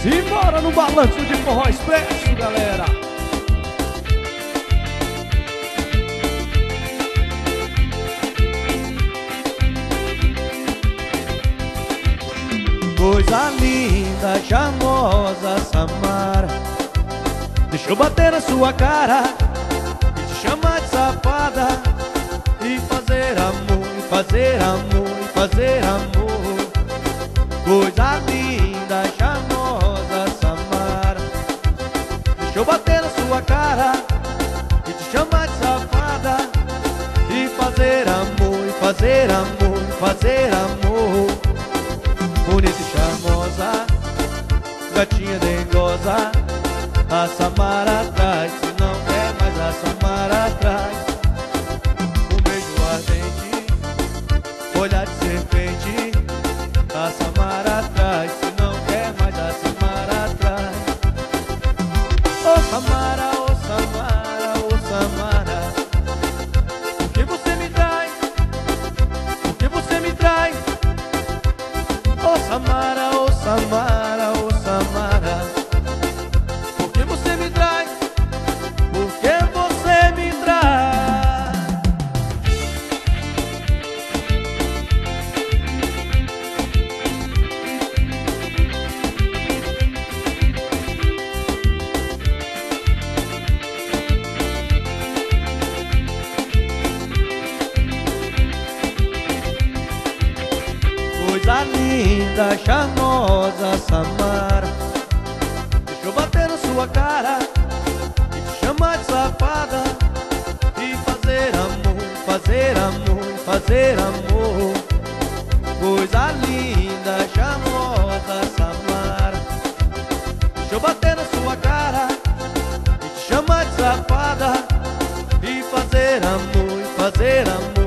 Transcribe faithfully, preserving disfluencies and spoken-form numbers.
Simbora no balanço de forró expresso, galera. Coisa linda, charmosa, Samara, deixa eu bater na sua cara e te chamar de safada, e fazer amor, e fazer amor, e fazer amor. Coisa linda, charmosa, Samara, deixa eu bater na sua cara e te chamar de safada, e fazer amor, e fazer amor, e fazer amor. Bonita e charmosa, gatinha dengosa, a Samara atrás, se não quer mais a Samara atrás. Um beijo ardente, olhar de serpente, a Samara atrás, se não quer mais a Samara atrás. Ô Samara, ô Samara, ô Samara, por que você me trai? Por que você me trai? Ô Samara, ô Samara, ô Samara, por que você me trai? Por que você me trai? Coisa linda, charmosa, Samara, deixa eu bater na sua cara e te chamar de safada, e fazer amor, fazer amor, fazer amor. Coisa linda, charmosa, Samara, deixa eu bater na sua cara e te chamar de safada, e fazer amor, e fazer amor.